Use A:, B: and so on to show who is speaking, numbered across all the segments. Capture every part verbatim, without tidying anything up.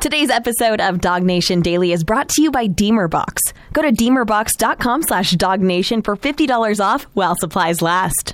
A: Today's episode of Dog Nation Daily is brought to you by Deemer Box. Go to deemer box dot com slash dog nation for fifty dollars off while supplies last.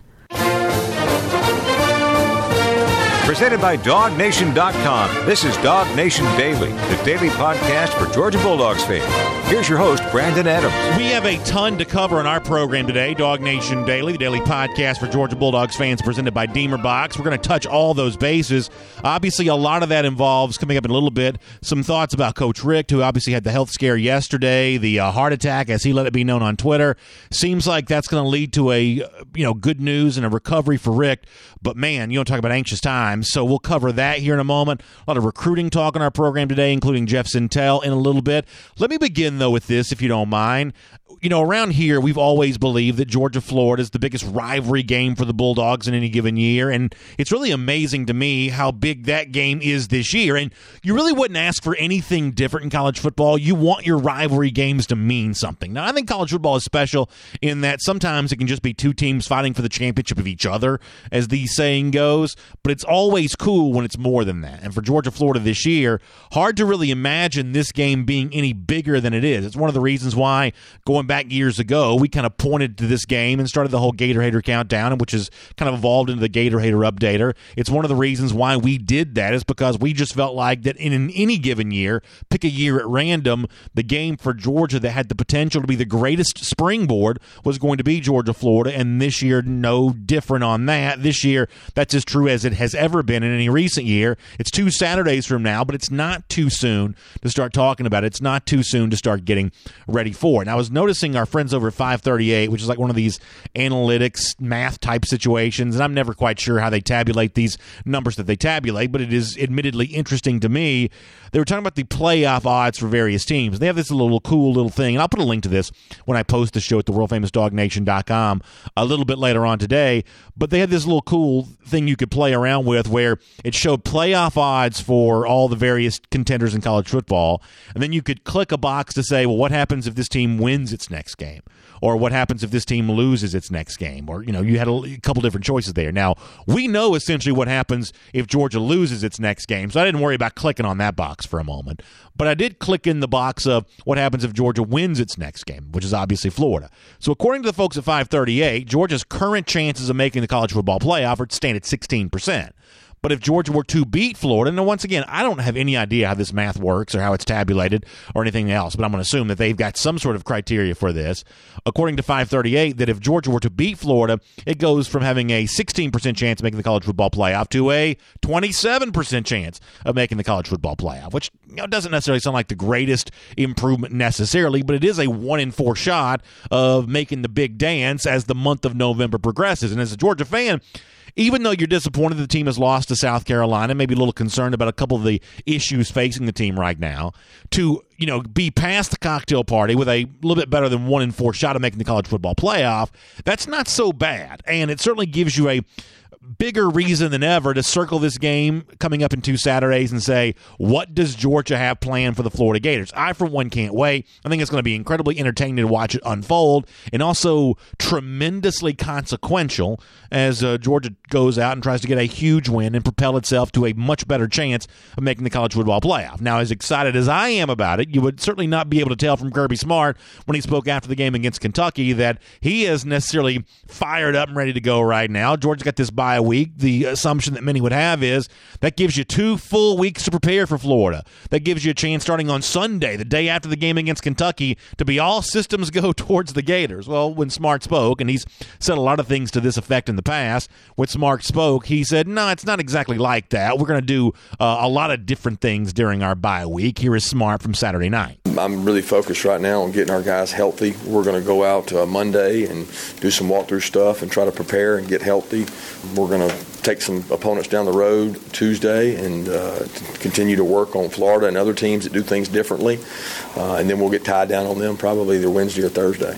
B: Presented by dog nation dot com. This is Dog Nation Daily, the daily podcast for Georgia Bulldogs fans. Here's your host, Brandon Adams.
C: We have a ton to cover on our program today. Dog Nation Daily, the daily podcast for Georgia Bulldogs fans, presented by Deemer Box. We're going to touch all those bases. Obviously, a lot of that involves, coming up in a little bit, some thoughts about Coach Richt, who obviously had the health scare yesterday, the uh, heart attack, as he let it be known on Twitter. Seems like that's going to lead to a, you know, good news and a recovery for Richt. But, man, you don't talk about anxious times. So we'll cover that here in a moment. A lot of recruiting talk on our program today, including Jeff Sintel in a little bit. Let me begin, though, with this, if you don't mind. You know, around here, we've always believed that Georgia-Florida is the biggest rivalry game for the Bulldogs in any given year, and it's really amazing to me how big that game is this year. And you really wouldn't ask for anything different in college football. You want your rivalry games to mean something. Now, I think college football is special in that sometimes it can just be two teams fighting for the championship of each other, as the saying goes, but it's always cool when it's more than that. And for Georgia-Florida this year, hard to really imagine this game being any bigger than it is. It's one of the reasons why, going back years ago, we kind of pointed to this game and started the whole Gator Hater countdown, which has kind of evolved into the Gator Hater Updater. It's one of the reasons why we did that, is because we just felt like that in an, any given year, pick a year at random, the game for Georgia that had the potential to be the greatest springboard was going to be Georgia-Florida, and this year, no different on that. This year, that's as true as it has ever been in any recent year. It's two Saturdays from now, but it's not too soon to start talking about it. It's not too soon to start getting ready for it. And I was noticing our friends over at five thirty-eight, which is like one of these analytics math type situations, and I'm never quite sure how they tabulate these numbers that they tabulate, but it is admittedly interesting to me. They were talking about the playoff odds for various teams. They have this little cool little thing, and I'll put a link to this when I post the show at the world famous dog nation dot com a little bit later on today, but they had this little cool thing you could play around with where it showed playoff odds for all the various contenders in college football, and then you could click a box to say, well, what happens if this team wins its next game? Or what happens if this team loses its next game? Or, you know, you had a couple different choices there. Now, we know essentially what happens if Georgia loses its next game, so I didn't worry about clicking on that box for a moment. But I did click in the box of what happens if Georgia wins its next game, which is obviously Florida. So according to the folks at five thirty-eight, Georgia's current chances of making the college football playoff are stand at sixteen percent. But if Georgia were to beat Florida, and once again, I don't have any idea how this math works or how it's tabulated or anything else, but I'm going to assume that they've got some sort of criteria for this. According to five thirty-eight, that if Georgia were to beat Florida, it goes from having a sixteen percent chance of making the college football playoff to a twenty-seven percent chance of making the college football playoff, which, you know, doesn't necessarily sound like the greatest improvement necessarily, but it is a one in four shot of making the big dance as the month of November progresses. And as a Georgia fan, even though you're disappointed the team has lost to South Carolina, maybe a little concerned about a couple of the issues facing the team right now, to, you know, be past the cocktail party with a little bit better than one in four shot of making the college football playoff, that's not so bad. And it certainly gives you a bigger reason than ever to circle this game coming up in two Saturdays and say, what does Georgia have planned for the Florida Gators? I, for one, can't wait. I think it's going to be incredibly entertaining to watch it unfold, and also tremendously consequential as uh, Georgia goes out and tries to get a huge win and propel itself to a much better chance of making the college football playoff. Now, as excited as I am about it, you would certainly not be able to tell from Kirby Smart when he spoke after the game against Kentucky that he is necessarily fired up and ready to go right now. Georgia's got this bye week. The assumption that many would have is that gives you two full weeks to prepare for Florida. That gives you a chance starting on Sunday, the day after the game against Kentucky, to be all systems go towards the Gators. Well, when Smart spoke, and he's said a lot of things to this effect in the past, when Smart spoke, he said, no, it's not exactly like that. We're going to do uh, a lot of different things during our bye week. Here is Smart from Saturday night.
D: I'm really focused right now on getting our guys healthy. We're going to go out uh, Monday and do some walkthrough stuff and try to prepare and get healthy. We're going to take some opponents down the road Tuesday and uh, continue to work on Florida and other teams that do things differently. Uh, and then we'll get tied down on them probably either Wednesday or Thursday.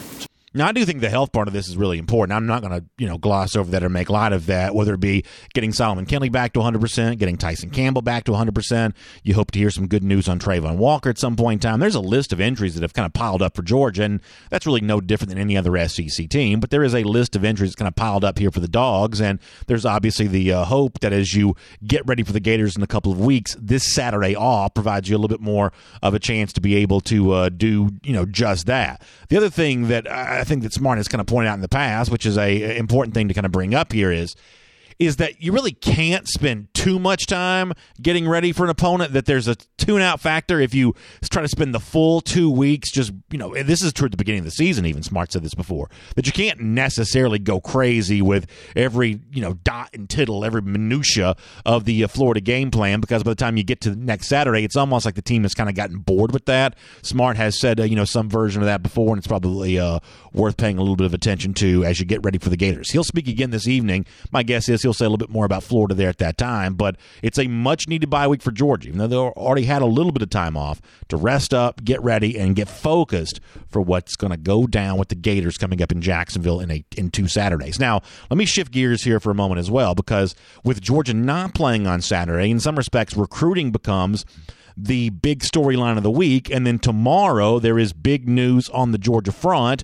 C: Now, I do think the health part of this is really important. I'm not going to, you know, gloss over that or make light of that, whether it be getting Solomon Kinley back to one hundred percent, getting Tyson Campbell back to one hundred percent. You hope to hear some good news on Trayvon Walker at some point in time. There's a list of injuries that have kind of piled up for Georgia, and that's really no different than any other S E C team, but there is a list of injuries that's kind of piled up here for the Dogs, and there's obviously the uh, hope that as you get ready for the Gators in a couple of weeks, this Saturday off provides you a little bit more of a chance to be able to uh, do, you know, just that. The other thing that I think that Smart has kind of pointed out in the past, which is a, a important thing to kind of bring up here, is is that you really can't spend too much time getting ready for an opponent, that there's a tune-out factor if you try to spend the full two weeks just, you know, and this is true at the beginning of the season, even Smart said this before, that you can't necessarily go crazy with every, you know, dot and tittle, every minutia of the uh, Florida game plan, because by the time you get to next Saturday, it's almost like the team has kind of gotten bored with that. Smart has said, uh, you know, some version of that before, and it's probably uh, worth paying a little bit of attention to as you get ready for the Gators. He'll speak again this evening. My guess is he'll say a little bit more about Florida there at that time, but it's a much-needed bye week for Georgia, even though they already had a little bit of time off to rest up, get ready, and get focused for what's going to go down with the Gators coming up in Jacksonville in a in two Saturdays. Now, let me shift gears here for a moment as well, because with Georgia not playing on Saturday, in some respects, recruiting becomes the big storyline of the week, and then tomorrow there is big news on the Georgia front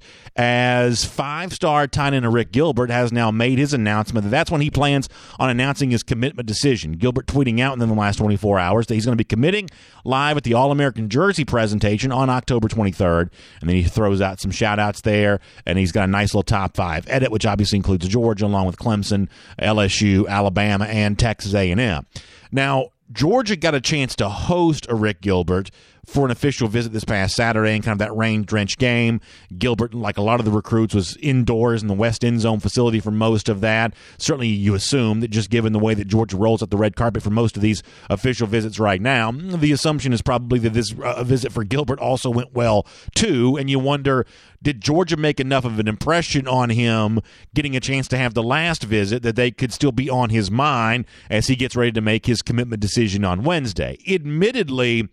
C: as five-star tight end Rick Gilbert has now made his announcement that that's when he plans on announcing his commitment decision. Gilbert tweeting out in the last twenty-four hours that he's going to be committing live at the All-American Jersey presentation on October twenty-third, and then he throws out some shout-outs there, and he's got a nice little top five edit, which obviously includes Georgia along with Clemson, L S U, Alabama, and Texas A and M. Now, Georgia got a chance to host a Rick Gilbert for an official visit this past Saturday in kind of that rain-drenched game. Gilbert, like a lot of the recruits, was indoors in the West End Zone facility for most of that. Certainly you assume that just given the way that Georgia rolls out the red carpet for most of these official visits right now, the assumption is probably that this uh, visit for Gilbert also went well too, and you wonder, did Georgia make enough of an impression on him getting a chance to have the last visit that they could still be on his mind as he gets ready to make his commitment decision on Wednesday? Admittedly,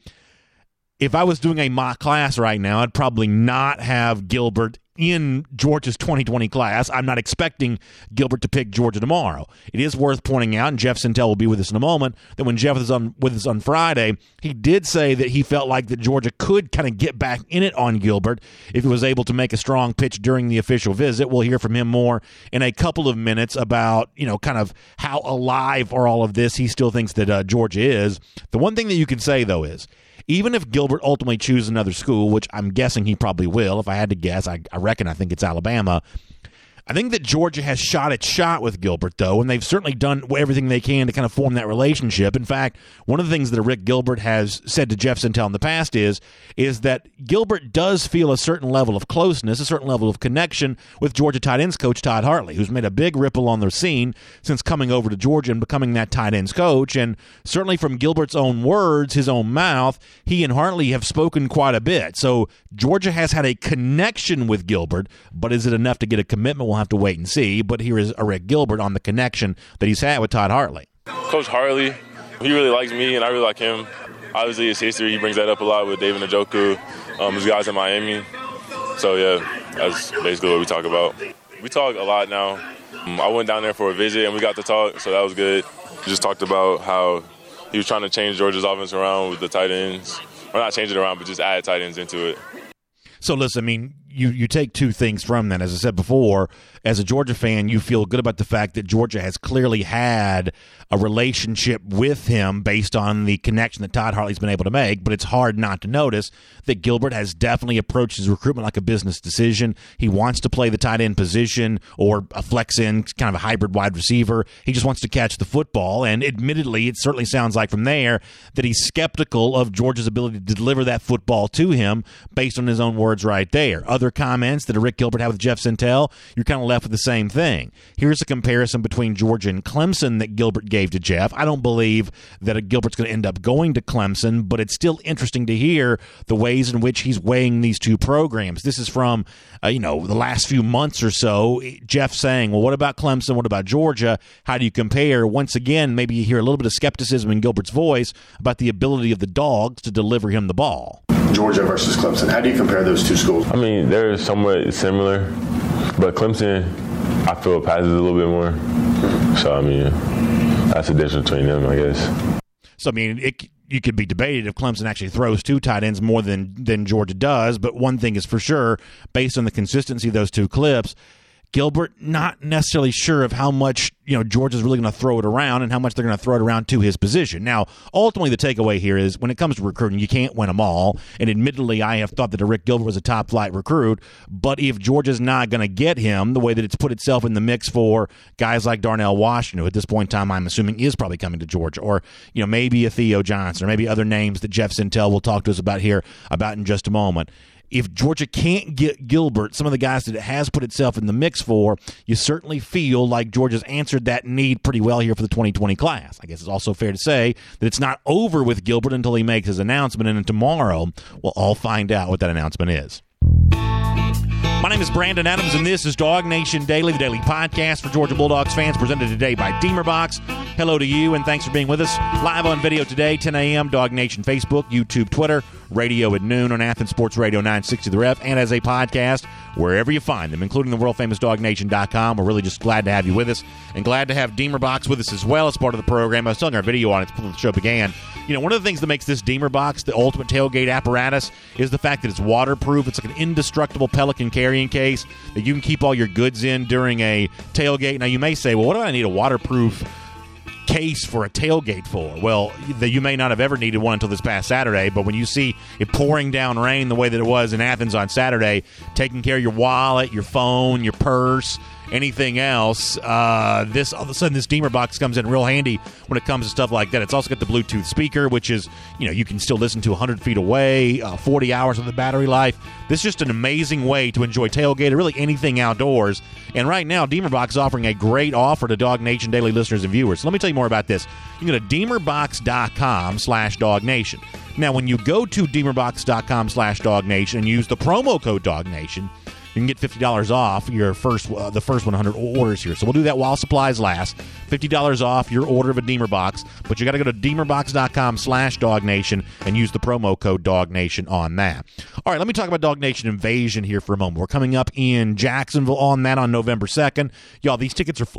C: if I was doing a mock class right now, I'd probably not have Gilbert in Georgia's twenty twenty class. I'm not expecting Gilbert to pick Georgia tomorrow. It is worth pointing out, and Jeff Sentell will be with us in a moment, that when Jeff was on with us on Friday, he did say that he felt like that Georgia could kind of get back in it on Gilbert if he was able to make a strong pitch during the official visit. We'll hear from him more in a couple of minutes about, you know, kind of how alive are all of this he still thinks that uh, Georgia is. The one thing that you can say, though, is even if Gilbert ultimately chooses another school, which I'm guessing he probably will, if I had to guess, I, I reckon I think it's Alabama, I think that Georgia has shot its shot with Gilbert, though, and they've certainly done everything they can to kind of form that relationship. In fact, one of the things that Rick Gilbert has said to Jeff Sentell in the past is, is that Gilbert does feel a certain level of closeness, a certain level of connection with Georgia tight ends coach Todd Hartley, who's made a big ripple on the scene since coming over to Georgia and becoming that tight ends coach. And certainly from Gilbert's own words, his own mouth, he and Hartley have spoken quite a bit. So Georgia has had a connection with Gilbert, but is it enough to get a commitment? We'll have to wait and see, but here is Rick Gilbert on the connection that he's had with Todd Hartley.
E: Coach Hartley, he really likes me, and I really like him. Obviously, his history, he brings that up a lot with David Njoku, um, his guys in Miami. So, yeah, that's basically what we talk about. We talk a lot now. Um, I went down there for a visit, and we got to talk, so that was good. We just talked about how he was trying to change Georgia's offense around with the tight ends. Or not change it around, but just add tight ends into it.
C: So, listen, I mean, you, you take two things from that. As I said before, as a Georgia fan, you feel good about the fact that Georgia has clearly had a relationship with him based on the connection that Todd Hartley's been able to make, but it's hard not to notice that Gilbert has definitely approached his recruitment like a business decision. He wants to play the tight end position or a flex in, kind of a hybrid wide receiver. He just wants to catch the football, and admittedly, it certainly sounds like from there that he's skeptical of Georgia's ability to deliver that football to him based on his own words right there. Other comments that Rick Gilbert had with Jeff Sentell, you're kind of left with the same thing. Here's a comparison between Georgia and Clemson that Gilbert gave to Jeff. I don't believe that Gilbert's going to end up going to Clemson, but it's still interesting to hear the ways in which he's weighing these two programs. This is from, uh, you know, the last few months or so. Jeff saying, well, what about Clemson? What about Georgia? How do you compare? Once again, maybe you hear a little bit of skepticism in Gilbert's voice about the ability of the Dogs to deliver him the ball.
F: Georgia versus Clemson. How do you compare those two schools?
E: I mean, they're somewhat similar, but Clemson, I feel, passes a little bit more. So, I mean, that's the difference between them, I guess.
C: So, I mean, it, you could be debated if Clemson actually throws two tight ends more than, than Georgia does, but one thing is for sure, based on the consistency of those two clips, Gilbert not necessarily sure of how much, you know, Georgia's really going to throw it around and how much they're going to throw it around to his position. Now, ultimately, the takeaway here is when it comes to recruiting, you can't win them all. And admittedly, I have thought that Rick Gilbert was a top-flight recruit. But if Georgia's not going to get him the way that it's put itself in the mix for guys like Darnell Washington, who at this point in time I'm assuming is probably coming to Georgia, or, you know, maybe a Theo Johnson, or maybe other names that Jeff Sintel will talk to us about here about in just a moment. If Georgia can't get Gilbert, some of the guys that it has put itself in the mix for, you certainly feel like Georgia's answered that need pretty well here for the twenty twenty class. I guess it's also fair to say that it's not over with Gilbert until he makes his announcement, and then tomorrow we'll all find out what that announcement is. My name is Brandon Adams, and this is Dog Nation Daily, the daily podcast for Georgia Bulldogs fans, presented today by Deemer Box. Hello to you, and thanks for being with us. Live on video today, ten a.m., Dog Nation Facebook, YouTube, Twitter, radio at noon on Athens Sports Radio nine sixty The Ref, and as a podcast wherever you find them, including the world-famous dog nation dot com. We're really just glad to have you with us, and glad to have Deemer Box with us as well as part of the program. I was telling our video on it before the show began. You know, one of the things that makes this Deemer Box the ultimate tailgate apparatus is the fact that it's waterproof. It's like an indestructible Pelican carrying case that you can keep all your goods in during a tailgate. Now, you may say, well, what do I need a waterproof case for a tailgate for? Well, the, you may not have ever needed one until this past Saturday, but when you see it pouring down rain the way that it was in Athens on Saturday, taking care of your wallet, your phone, your purse, anything else, uh, this all of a sudden this Deemer Box comes in real handy when it comes to stuff like that. It's also got the Bluetooth speaker, which is, you know, you can still listen to one hundred feet away, uh, forty hours of the battery life. This is just an amazing way to enjoy tailgate or really anything outdoors. And right now, Deemer Box is offering a great offer to Dog Nation Daily listeners and viewers. So let me tell you more about this. You can go to deemer box dot com slash dog nation. Now, when you go to deemer box dot com slash dog nation and use the promo code DogNation, you can get fifty dollars off your first, uh, the first one hundred orders here. So we'll do that while supplies last. fifty dollars off your order of a Deemer Box, but you got to go to deemer box dot com slash dog nation and use the promo code DogNation on that. All right, let me talk about Dog Nation Invasion here for a moment. We're coming up in Jacksonville on that on November second. Y'all, these tickets are... Fl-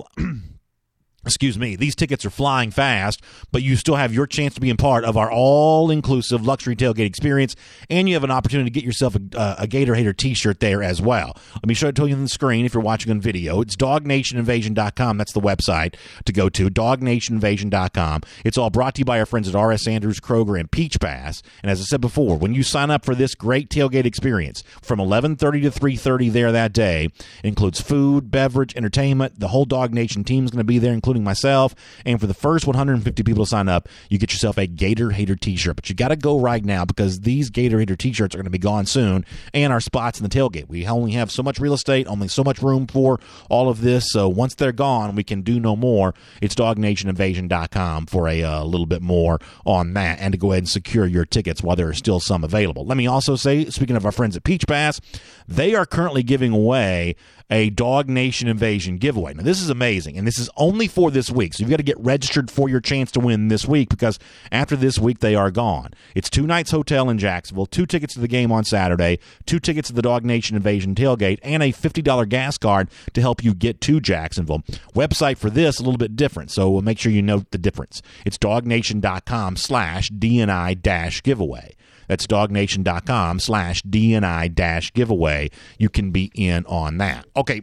C: Excuse me, these tickets are flying fast, but you still have your chance to be a part of our all-inclusive luxury tailgate experience, and you have an opportunity to get yourself a, uh, a Gator Hater t-shirt there as well. Let me show it to you on the screen if you're watching on video. It's dog nation invasion dot com. That's the website to go to, dog nation invasion dot com. It's all brought to you by our friends at R S. Andrews, Kroger, and Peach Pass. And as I said before, when you sign up for this great tailgate experience from eleven thirty to three thirty there that day, it includes food, beverage, entertainment. The whole Dog Nation team is going to be there, including myself, and for the first one hundred fifty people to sign up, you get yourself a Gator Hater t-shirt. But you got to go right now because these Gator Hater t-shirts are going to be gone soon, and our spots in the tailgate. We only have so much real estate, only so much room for all of this, so once they're gone, we can do no more. It's dog nation invasion dot com for a uh, little bit more on that, and to go ahead and secure your tickets while there are still some available. Let me also say, speaking of our friends at Peach Pass, they are currently giving away a Dog Nation Invasion giveaway. Now, this is amazing, and this is only for this week, so you've got to get registered for your chance to win this week, because after this week, they are gone. It's two nights hotel in Jacksonville, two tickets to the game on Saturday, two tickets to the Dog Nation Invasion tailgate, and a fifty dollars gas card to help you get to Jacksonville. Website for this, a little bit different, so we'll make sure you note the difference. It's dog nation dot com slash D N I dash giveaway. That's dog nation dot com slash D N I dash giveaway. You can be in on that. Okay.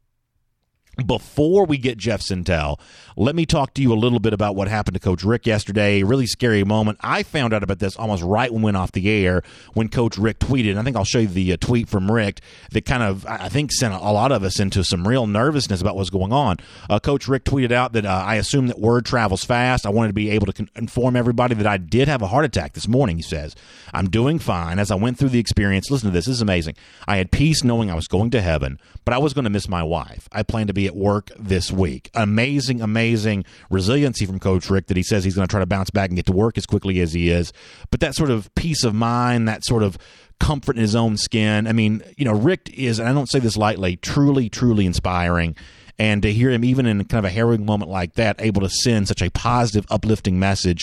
C: Before we get Jeff Sintel, let me talk to you a little bit about what happened to Coach Rick yesterday. Really scary moment. I found out about this almost right when we went off the air when Coach Rick tweeted. I think I'll show you the uh, tweet from Rick that kind of, I think, sent a lot of us into some real nervousness about what's going on. Uh, Coach Rick tweeted out that uh, I assume that word travels fast. I wanted to be able to con- inform everybody that I did have a heart attack this morning, he says. I'm doing fine. As I went through the experience, listen to this, this is amazing. I had peace knowing I was going to heaven, but I was going to miss my wife. I plan to be at work this week. Amazing, amazing resiliency from Coach Rick that he says he's going to try to bounce back and get to work as quickly as he is. But that sort of peace of mind, that sort of comfort in his own skin. I mean, you know, Rick is, and I don't say this lightly, truly, truly inspiring. And to hear him, even in kind of a harrowing moment like that, able to send such a positive, uplifting message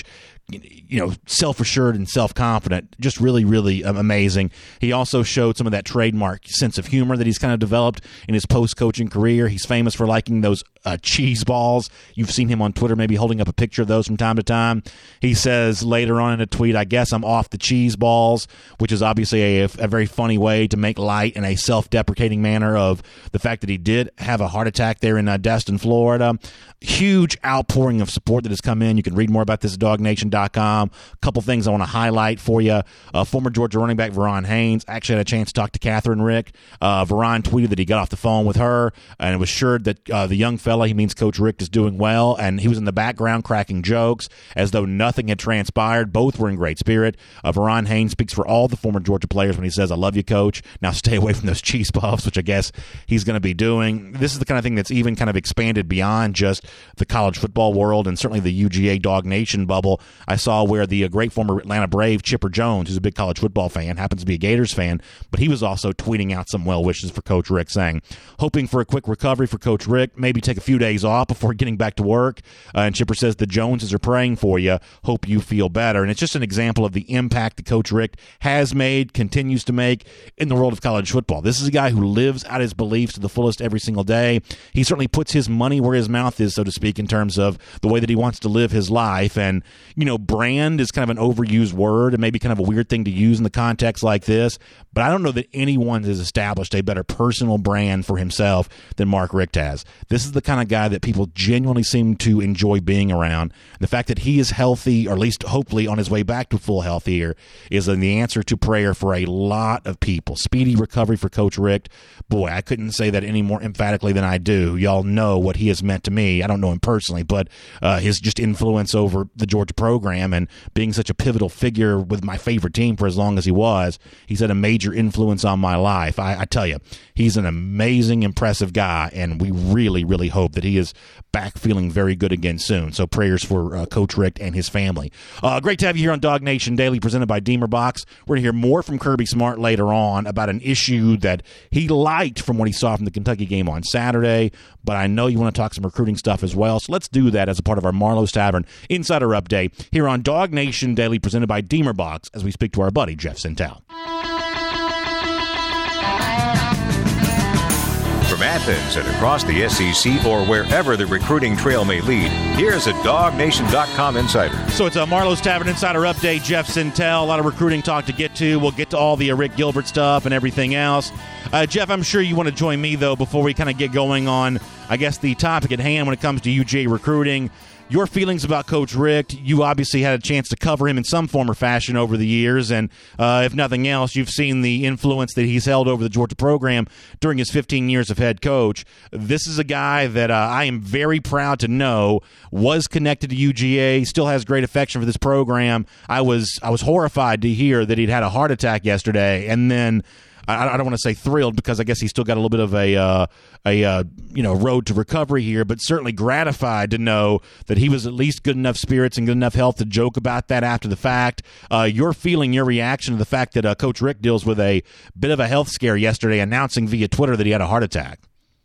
C: you know, self-assured and self-confident. Just really, really um, amazing. He also showed some of that trademark sense of humor that he's kind of developed in his post-coaching career. He's famous for liking those uh, cheese balls. You've seen him on Twitter maybe holding up a picture of those from time to time. He says later on in a tweet, I guess I'm off the cheese balls, which is obviously a, a very funny way to make light in a self-deprecating manner of the fact that he did have a heart attack there in uh, Destin, Florida. Huge outpouring of support that has come in. You can read more about this at dog nation dot com. A couple things I want to highlight for you. Uh, former Georgia running back Verron Haynes actually had a chance to talk to Catherine Rick. Uh, Verron tweeted that he got off the phone with her and it was assured that uh, the young fella, he means Coach Richt, is doing well, and he was in the background cracking jokes as though nothing had transpired. Both were in great spirit. Uh, Verron Haynes speaks for all the former Georgia players when he says, I love you, Coach. Now stay away from those cheese puffs, which I guess he's going to be doing. This is the kind of thing that's even kind of expanded beyond just the college football world and certainly the U G A Dog Nation bubble. I saw where the uh, great former Atlanta Brave Chipper Jones, who's a big college football fan, happens to be a Gators fan, but he was also tweeting out some well wishes for Coach Richt, saying, hoping for a quick recovery for Coach Richt, maybe take a few days off before getting back to work. Uh, and Chipper says the Joneses are praying for you. Hope you feel better. And it's just an example of the impact that Coach Richt has made, continues to make in the world of college football. This is a guy who lives out his beliefs to the fullest every single day. He certainly puts his money where his mouth is, so to speak, in terms of the way that he wants to live his life. And, you know, brand is kind of an overused word and maybe kind of a weird thing to use in the context like this, but I don't know that anyone has established a better personal brand for himself than Mark Richt has. This is the kind of guy that people genuinely seem to enjoy being around. The fact that he is healthy, or at least hopefully on his way back to full health here, is the answer to prayer for a lot of people. Speedy recovery for Coach Richt. Boy, I couldn't say that any more emphatically than I do. Y'all know what he has meant to me. I don't know him personally, but uh, his just influence over the Georgia program and being such a pivotal figure with my favorite team for as long as he was, he's had a major influence on my life. I, I tell you, he's an amazing, impressive guy, and we really, really hope that he is back feeling very good again soon. So prayers for uh, Coach Richt and his family. Uh, great to have you here on Dog Nation Daily, presented by Deemer Box. We're going to hear more from Kirby Smart later on about an issue that he liked from what he saw from the Kentucky game on Saturday, but I know you want to talk some recruiting stuff as well, so let's do that as a part of our Marlowe's Tavern Insider Update here on Dog Nation Daily, presented by Deemer Box, as we speak to our buddy Jeff Sentell.
B: From Athens and across the S E C or wherever the recruiting trail may lead, here's a dog nation dot com insider.
C: So it's a Marlowe's Tavern Insider Update. Jeff Sentell, a lot of recruiting talk to get to. We'll get to all the uh, Rick Gilbert stuff and everything else. Uh, Jeff, I'm sure you want to join me, though, before we kind of get going on, I guess, the topic at hand when it comes to U G A recruiting. Your feelings about Coach Richt. You obviously had a chance to cover him in some form or fashion over the years, and uh, if nothing else, you've seen the influence that he's held over the Georgia program during his fifteen years of head coach. This is a guy that uh, I am very proud to know was connected to U G A, still has great affection for this program. I was I was horrified to hear that he'd had a heart attack yesterday, and then I, I don't want to say thrilled because I guess he's still got a little bit of a uh, a uh, you know road to recovery here, but certainly gratified to know that he was at least good enough spirits and good enough health to joke about that after the fact. Uh, your feeling, your reaction to the fact that uh, Coach Richt deals with a bit of a health scare yesterday, announcing via Twitter that he had a heart attack.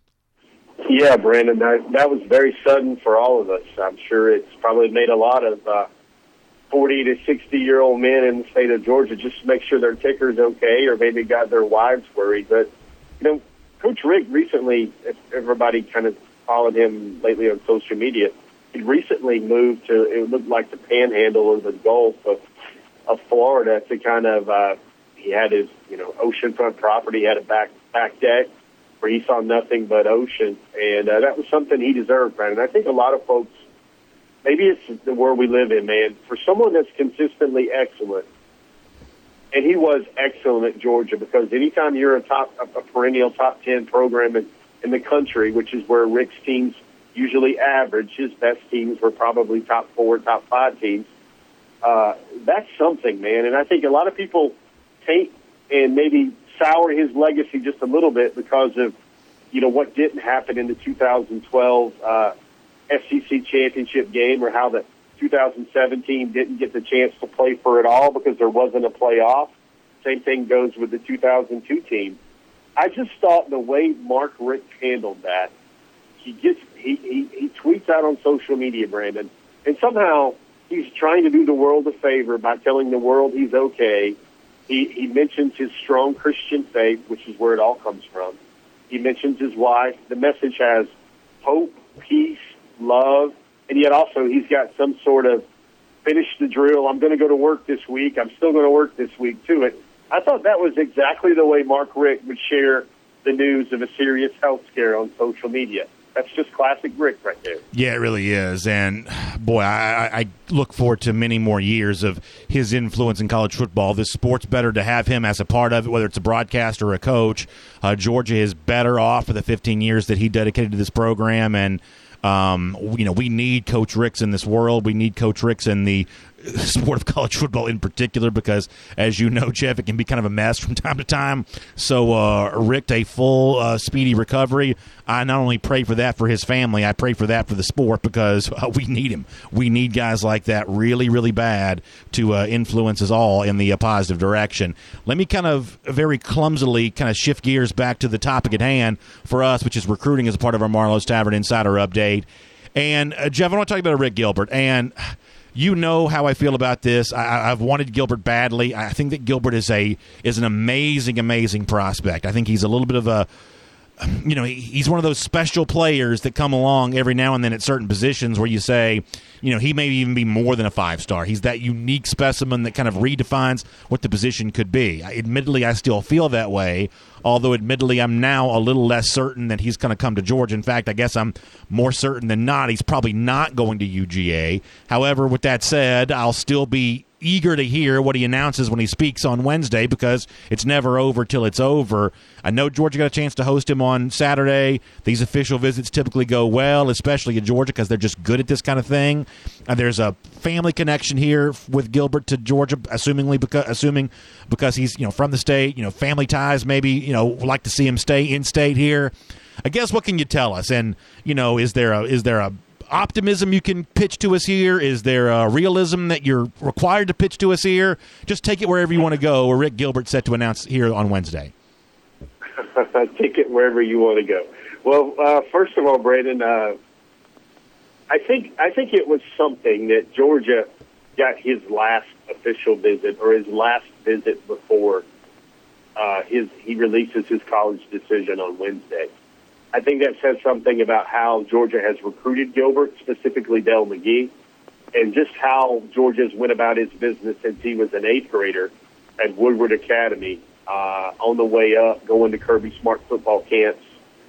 G: Yeah, Brandon, that, that was very sudden for all of us. I'm sure it's probably made a lot of uh, forty to sixty-year-old men in the state of Georgia just to make sure their ticker's okay, or maybe got their wives worried. But, you know, Coach Richt recently, if everybody kind of followed him lately on social media, he recently moved to, it looked like the panhandle or the Gulf of, of Florida to kind of, uh, he had his, you know, oceanfront property, he had a back, back deck where he saw nothing but ocean. And uh, that was something he deserved, Brandon. I think a lot of folks, maybe it's the world we live in, man. For someone that's consistently excellent, and he was excellent at Georgia, because anytime you're a top, a perennial top ten program in, in the country, which is where Rick's teams usually average, his best teams were probably top four, top five teams. Uh, that's something, man. And I think a lot of people take and maybe sour his legacy just a little bit because of, you know, what didn't happen in the two thousand twelve uh, S E C championship game, or how the two thousand seventeen didn't get the chance to play for it all because there wasn't a playoff. Same thing goes with the two thousand two team. I just thought the way Mark Richt handled that, he gets he, he, he tweets out on social media, Brandon, and somehow he's trying to do the world a favor by telling the world he's okay. He, he mentions his strong Christian faith, which is where it all comes from. He mentions his wife. The message has hope, peace, love, and yet also he's got some sort of finish the drill. I'm going to go to work this week. I'm still going to work this week to it. I thought that was exactly the way Mark Richt would share the news of a serious health scare on social media. That's just classic Richt right there.
C: Yeah, it really is. And, boy, I, I look forward to many more years of his influence in college football. This sport's better to have him as a part of it, whether it's a broadcaster or a coach. Uh, Georgia is better off for the fifteen years that he dedicated to this program. And, um, you know, we need Coach Ricks in this world. We need Coach Ricks in the sport of college football in particular because, as you know, Jeff, it can be kind of a mess from time to time. So, uh, Richt, a full, uh, speedy recovery. I not only pray for that for his family, I pray for that for the sport because uh, we need him. We need guys like that really, really bad to uh, influence us all in the uh, positive direction. Let me kind of very clumsily kind of shift gears back to the topic at hand for us, which is recruiting as a part of our Marlowe's Tavern Insider Update. And, uh, Jeff, I want to talk about Rick Gilbert. And you know how I feel about this. I, I've wanted Gilbert badly. I think that Gilbert is a is an amazing, amazing prospect. I think he's a little bit of a, you know, he, he's one of those special players that come along every now and then at certain positions where you say, you know, he may even be more than a five-star. He's that unique specimen that kind of redefines what the position could be. I, admittedly, I still feel that way, although admittedly I'm now a little less certain that he's going to come to Georgia. In fact, I guess I'm more certain than not he's probably not going to U G A. However, with that said, I'll still be eager to hear what he announces when he speaks on Wednesday because it's never over till it's over. I know Georgia got a chance to host him on Saturday. These official visits typically go well, especially in Georgia because they're just good at this kind of thing. And there's a family connection here with Gilbert to Georgia, assumingly because assuming because he's, you know, from the state, you know, family ties, maybe, you know, like to see him stay in state here. I guess what can you tell us? And, you know, is there a is there a optimism you can pitch to us here? Is there a realism that you're required to pitch to us here? Just take it wherever you want to go, or Rick Gilbert set to announce here on Wednesday.
G: Take it wherever you want to go. Well, uh, first of all, Brandon, uh, I think I think it was something that Georgia got his last official visit or his last visit before uh, his he releases his college decision on Wednesday. I think that says something about how Georgia has recruited Gilbert, specifically Dell McGee, and just how Georgia's went about his business since he was an eighth grader at Woodward Academy, uh, on the way up, going to Kirby Smart football camps.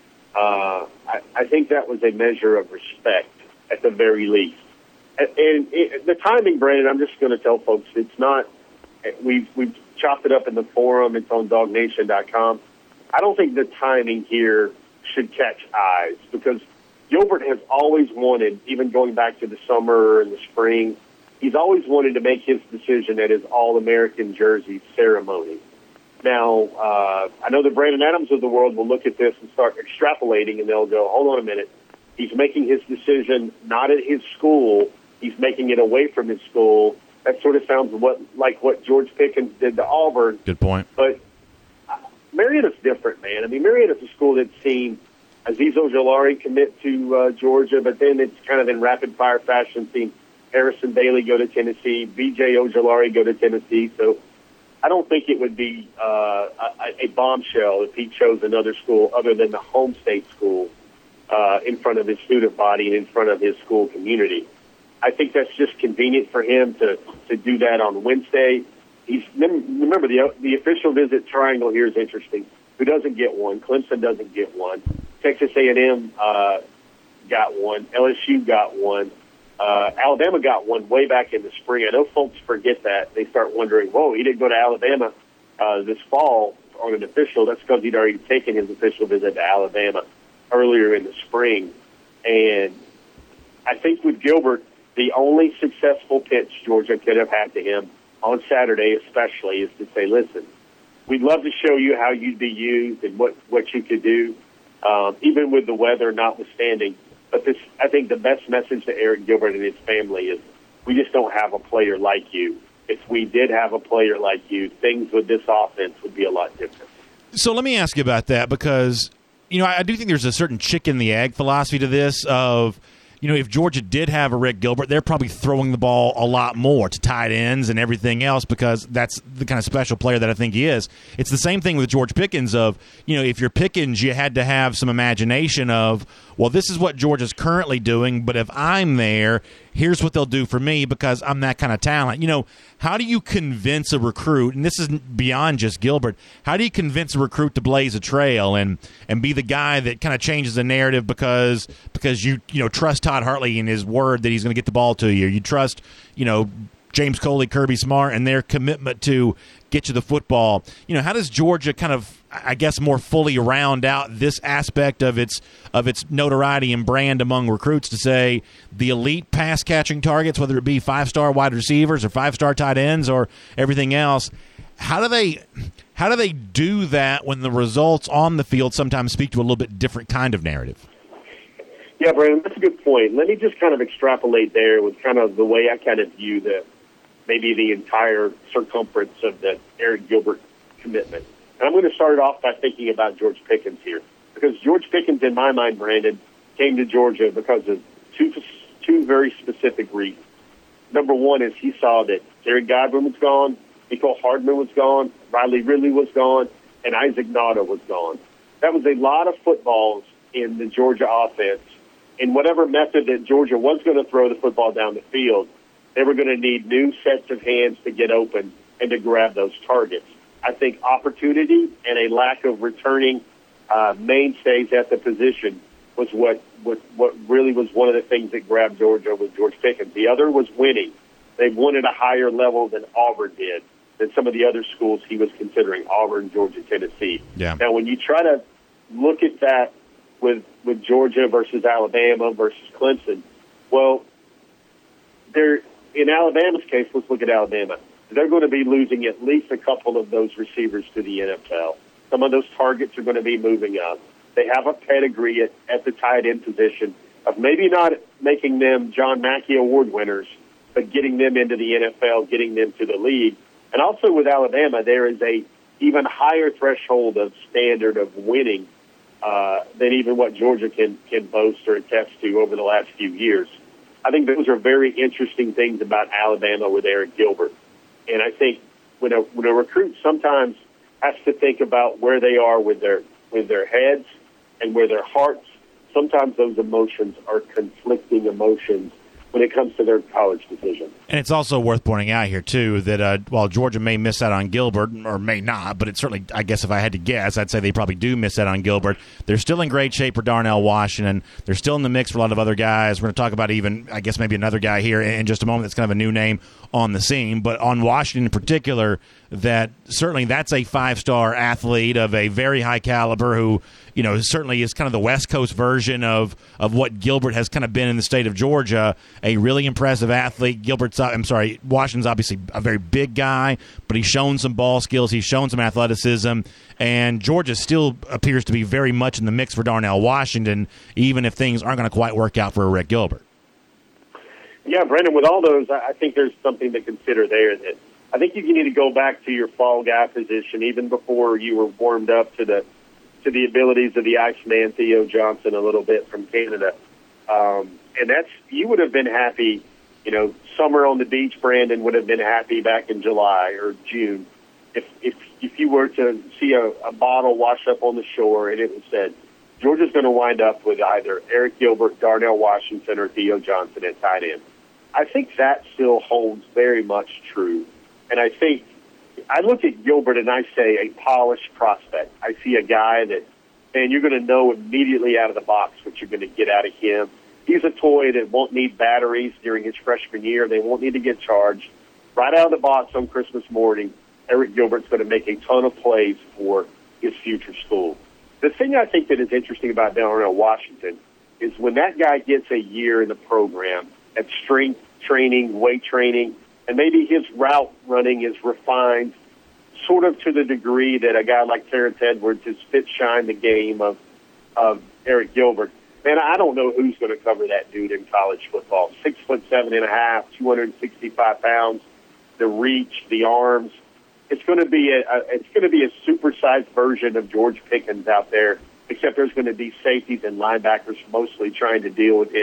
G: Uh, I, I think that was a measure of respect, at the very least. And, and it, the timing, Brandon, I'm just going to tell folks, it's not, we've, we've chopped it up in the forum, it's on dog nation dot com. I don't think the timing here should catch eyes because Gilbert has always wanted, even going back to the summer and the spring, he's always wanted to make his decision at his All-American jersey ceremony. Now, uh, I know the Brandon Adams of the world will look at this and start extrapolating, and they'll go, hold on a minute. He's making his decision not at his school. He's making it away from his school. That sort of sounds what, like what George Pickens did to Auburn.
C: Good point.
G: But Marietta's different, man. I mean, Marietta's a school that's seen Azeez Ojulari commit to uh, Georgia, but then it's kind of in rapid-fire fashion seen Harrison Bailey go to Tennessee, B J Ojulari go to Tennessee. So I don't think it would be uh, a, a bombshell if he chose another school other than the home state school uh, in front of his student body and in front of his school community. I think that's just convenient for him to, to do that on Wednesday. He's remember the the official visit triangle here is interesting. Who doesn't get one? Clemson doesn't get one. Texas A and M uh, got one. L S U got one. Uh, Alabama got one way back in the spring. I know folks forget that. They start wondering, whoa, he didn't go to Alabama uh, this fall on an official. That's because he'd already taken his official visit to Alabama earlier in the spring. And I think with Gilbert, the only successful pitch Georgia could have had to him on Saturday especially, is to say, listen, we'd love to show you how you'd be used and what, what you could do, um, even with the weather notwithstanding. But this, I think the best message to Eric Gilbert and his family is we just don't have a player like you. If we did have a player like you, things with this offense would be a lot different.
C: So let me ask you about that because, you know, I do think there's a certain chicken-the-egg philosophy to this of, you know, if Georgia did have a Rick Gilbert, they're probably throwing the ball a lot more to tight ends and everything else because that's the kind of special player that I think he is. It's the same thing with George Pickens of, you know, if you're Pickens, you had to have some imagination of, well, this is what Georgia's currently doing, but if I'm there, here's what they'll do for me because I'm that kind of talent. You know, how do you convince a recruit, and this is beyond just Gilbert, how do you convince a recruit to blaze a trail and, and be the guy that kind of changes the narrative because because you you know trust Todd Hartley and his word that he's going to get the ball to you. You trust, you know, James Coley, Kirby Smart, and their commitment to get you the football. You know, how does Georgia kind of, I guess, more fully round out this aspect of its of its notoriety and brand among recruits to say the elite pass-catching targets, whether it be five-star wide receivers or five-star tight ends or everything else, how do they how do they do that when the results on the field sometimes speak to a little bit different kind of narrative?
G: Yeah, Brandon, that's a good point. Let me just kind of extrapolate there with kind of the way I kind of view the maybe the entire circumference of the Eric Gilbert commitment. And I'm going to start it off by thinking about George Pickens here. Because George Pickens, in my mind, Brandon, came to Georgia because of two two very specific reasons. Number one is he saw that Terry Godwin was gone, Nico Hardman was gone, Riley Ridley was gone, and Isaac Nauta was gone. That was a lot of footballs in the Georgia offense. In whatever method that Georgia was going to throw the football down the field, they were going to need new sets of hands to get open and to grab those targets. I think opportunity and a lack of returning uh, mainstays at the position was what, what what really was one of the things that grabbed Georgia with George Pickens. The other was winning. They won at a higher level than Auburn did, than some of the other schools he was considering, Auburn, Georgia, Tennessee.
C: Yeah.
G: Now, when you try to look at that with with Georgia versus Alabama versus Clemson, well, they're in Alabama's case, let's look at Alabama. They're going to be losing at least a couple of those receivers to the N F L. Some of those targets are going to be moving up. They have a pedigree at, at the tight end position of maybe not making them John Mackey Award winners, but getting them into the N F L, getting them to the league. And also with Alabama, there is a even higher threshold of standard of winning uh, than even what Georgia can, can boast or attest to over the last few years. I think those are very interesting things about Alabama with Eric Gilbert. And I think when a when a recruit sometimes has to think about where they are with their with their heads and where their hearts, sometimes those emotions are conflicting emotions when it comes to their college decision.
C: And it's also worth pointing out here, too, that uh, while Georgia may miss out on Gilbert, or may not, but it's certainly, I guess if I had to guess, I'd say they probably do miss out on Gilbert. They're still in great shape for Darnell Washington. They're still in the mix for a lot of other guys. We're going to talk about even, I guess, maybe another guy here in just a moment that's kind of a new name on the scene. But on Washington in particular, that certainly that's a five-star athlete of a very high caliber who, you know, certainly is kind of the West Coast version of, of what Gilbert has kind of been in the state of Georgia. A really impressive athlete. Gilbert's, I'm sorry, Washington's obviously a very big guy, but he's shown some ball skills. He's shown some athleticism. And Georgia still appears to be very much in the mix for Darnell Washington, even if things aren't going to quite work out for a Rick Gilbert.
G: Yeah, Brandon, with all those, I think there's something to consider there. That I think you need to go back to your fall guy position even before you were warmed up to the to the abilities of the Iceman, Theo Johnson, a little bit from Canada. Um, and that's, you would have been happy, you know, summer on the beach, Brandon would have been happy back in July or June if if, if you were to see a, a bottle wash up on the shore and it was said, Georgia's going to wind up with either Eric Gilbert, Darnell Washington, or Theo Johnson at tight end. I think that still holds very much true. And I think I look at Gilbert and I say a polished prospect. I see a guy that, man, you're going to know immediately out of the box what you're going to get out of him. He's a toy that won't need batteries during his freshman year. They won't need to get charged. Right out of the box on Christmas morning, Eric Gilbert's going to make a ton of plays for his future school. The thing I think that is interesting about Darnell Washington is when that guy gets a year in the program at strength training, weight training, and maybe his route running is refined sort of to the degree that a guy like Terrence Edwards has fit shine the game of, of Eric Gilbert. Man, I don't know who's going to cover that dude in college football. Six foot seven and a half, two hundred sixty-five pounds, the reach, the arms. It's going to be a, a it's going to be a supersized version of George Pickens out there, except there's going to be safeties and linebackers mostly trying to deal with him.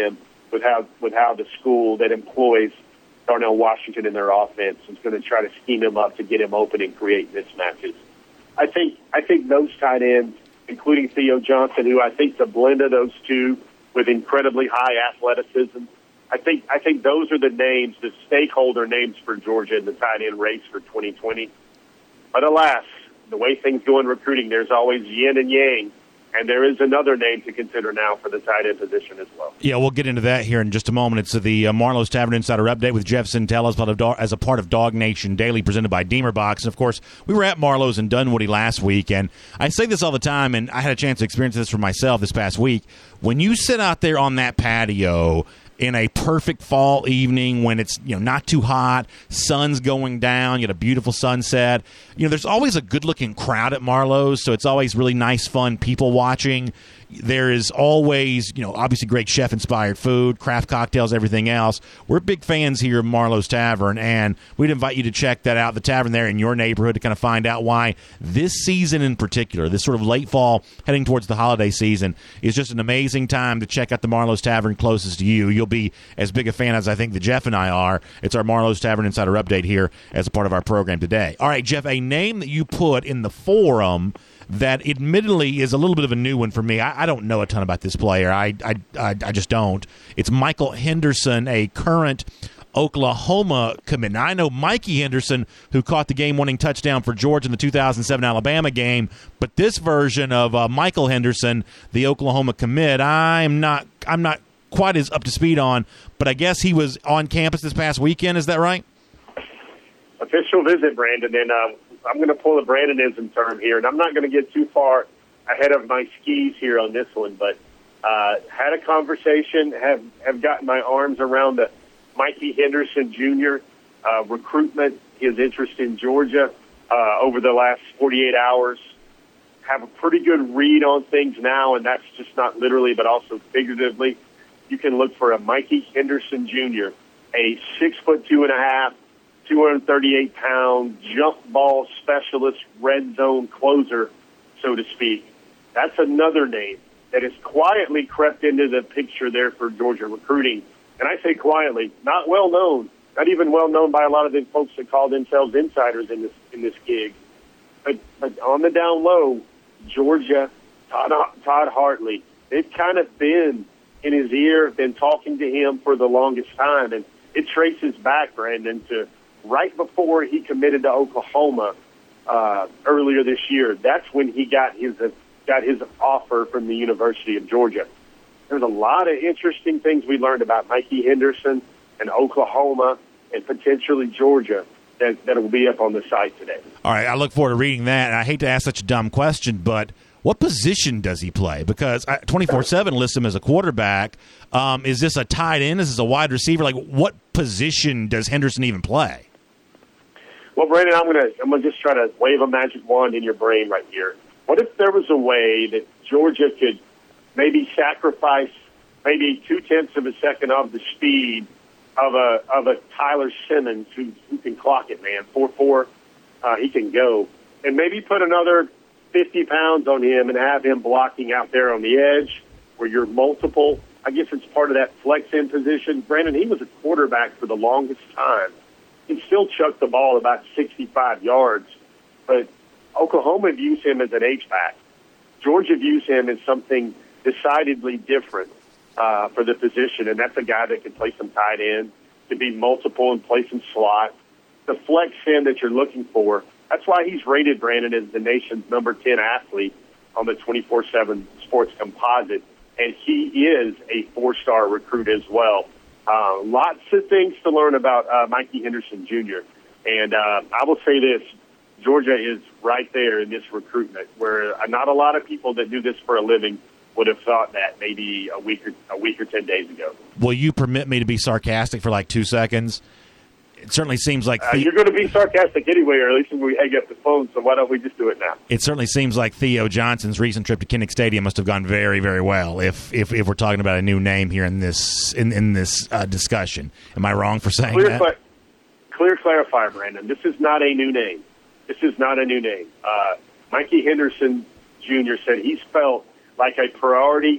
G: with how with how the school that employs Darnell Washington in their offense is going to try to scheme him up to get him open and create mismatches. I think I think those tight ends, including Theo Johnson, who I think the blend of those two with incredibly high athleticism, I think I think those are the names, the stakeholder names for Georgia in the tight end race for twenty twenty. But alas, the way things go in recruiting, there's always yin and yang. And there is another name to consider now for the tight end position as well.
C: Yeah, we'll get into that here in just a moment. It's the uh, Marlowe's Tavern Insider Update with Jeff Sentell as part of, Do- as a part of Dog Nation Daily, presented by Deemer Box. And, of course, we were at Marlowe's in Dunwoody last week, and I say this all the time, and I had a chance to experience this for myself this past week. When you sit out there on that patio in a perfect fall evening when it's, you know, not too hot, sun's going down, you get a beautiful sunset. You know, there's always a good-looking crowd at Marlowe's, so it's always really nice, fun people watching. There is always, you know, obviously great chef-inspired food, craft cocktails, everything else. We're big fans here of Marlowe's Tavern, and we'd invite you to check that out, the tavern there in your neighborhood, to kind of find out why this season in particular, this sort of late fall heading towards the holiday season, is just an amazing time to check out the Marlowe's Tavern closest to you. You'll be as big a fan as I think that Jeff and I are. It's our Marlowe's Tavern Insider Update here as a part of our program today. All right, Jeff, a name that you put in the forum that admittedly is a little bit of a new one for me. I, I don't know a ton about this player. I, I, I, I just don't. It's Michael Henderson, a current Oklahoma commit. Now, I know Mikey Henderson, who caught the game-winning touchdown for Georgia in the two thousand seven Alabama game, but this version of uh, Michael Henderson, the Oklahoma commit, I'm not, I'm not quite as up to speed on, but I guess he was on campus this past weekend. Is that right?
G: Official visit, Brandon, and uh, I'm going to pull a Brandonism term here, and I'm not going to get too far ahead of my skis here on this one, but uh, had a conversation, have, have gotten my arms around the Mikey Henderson Junior uh, recruitment, his interest in Georgia uh, over the last forty-eight hours. Have a pretty good read on things now, and that's just not literally but also figuratively. You can look for a Mikey Henderson Junior, a six foot two and a half, two hundred thirty-eight pound jump ball specialist, red zone closer, so to speak. That's another name that has quietly crept into the picture there for Georgia recruiting. And I say quietly, not well known, not even well known by a lot of the folks that call themselves insiders in this in this gig. But, but on the down low, Georgia, Todd, Todd Hartley, they've kind of been in his ear, been talking to him for the longest time. And it traces back, Brandon, to right before he committed to Oklahoma uh, earlier this year. That's when he got his uh, got his offer from the University of Georgia. There's a lot of interesting things we learned about Mikey Henderson and Oklahoma and potentially Georgia that, that will be up on the site today.
C: All right, I look forward to reading that. And I hate to ask such a dumb question, but what position does he play? Because twenty-four seven lists him as a quarterback. Um, is this a tight end? Is this a wide receiver? Like, what position does Henderson even play?
G: Well, Brandon, I'm gonna I'm gonna just try to wave a magic wand in your brain right here. What if there was a way that Georgia could maybe sacrifice maybe two tenths of a second of the speed of a of a Tyler Simmons who who can clock it, man, four four, uh, he can go, and maybe put another fifty pounds on him and have him blocking out there on the edge where you're multiple. I guess it's part of that flex in position. Brandon, he was a quarterback for the longest time. He still chucked the ball about sixty-five yards, but Oklahoma views him as an H-back. Georgia views him as something decidedly different uh, for the position, and that's a guy that can play some tight end, can be multiple and play some slot. The flex in that you're looking for, that's why he's rated, Brandon, as the nation's number ten athlete on the twenty-four seven Sports Composite, and he is a four-star recruit as well. Uh, lots of things to learn about uh, Mikey Henderson Junior And uh, I will say this, Georgia is right there in this recruitment, where not a lot of people that do this for a living would have thought that maybe a week or a week or ten days ago.
C: Will you permit me to be sarcastic for like two seconds? It certainly seems like
G: uh, you're going to be sarcastic anyway, or at least when we hang up the phone. So why don't we just do it now?
C: It certainly seems like Theo Johnson's recent trip to Kinnick Stadium must have gone very, very well. If if, if we're talking about a new name here in this in in this uh, discussion, am I wrong for saying
G: clear,
C: that?
G: Cl- clear clarifier, Brandon. This is not a new name. This is not a new name. Uh, Mikey Henderson Junior said he's felt like a priority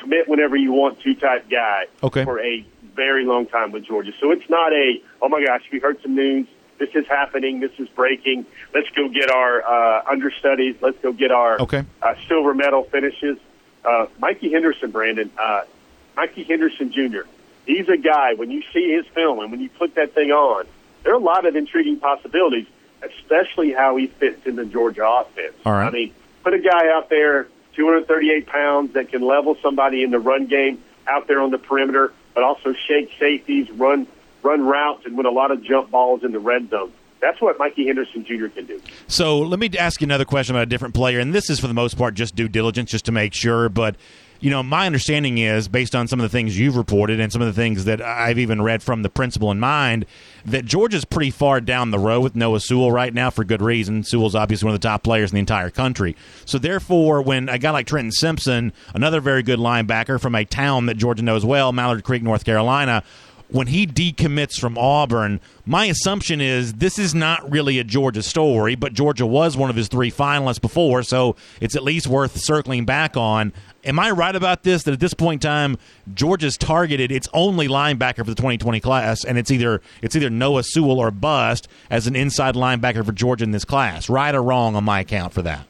G: commit whenever you want to type guy
C: okay.
G: for a very long time with Georgia. So it's not a, oh, my gosh, we heard some news. This is happening. This is breaking. Let's go get our uh, understudies. Let's go get our
C: okay.
G: uh, silver medal finishes. Uh, Mikey Henderson, Brandon, uh, Mikey Henderson Junior, he's a guy, when you see his film and when you put that thing on, there are a lot of intriguing possibilities, especially how he fits in the Georgia offense.
C: All right.
G: I mean, put a guy out there, two hundred thirty-eight pounds, that can level somebody in the run game out there on the perimeter, but also shake safeties, run run routes, and win a lot of jump balls in the red zone. That's what Mikey Henderson Junior can do.
C: So let me ask you another question about a different player, and this is for the most part just due diligence, just to make sure. But, you know, my understanding is, based on some of the things you've reported and some of the things that I've even read from the principal in mind, that Georgia's pretty far down the road with Noah Sewell right now for good reason. Sewell's obviously one of the top players in the entire country. So, therefore, when a guy like Trenton Simpson, another very good linebacker from a town that Georgia knows well, Mallard Creek, North Carolina, when he decommits from Auburn, my assumption is this is not really a Georgia story, but Georgia was one of his three finalists before, so it's at least worth circling back on. Am I right about this, that at this point in time, Georgia's targeted its only linebacker for the twenty twenty class, and it's either it's either Noah Sewell or bust as an inside linebacker for Georgia in this class? Right or wrong on my account for that?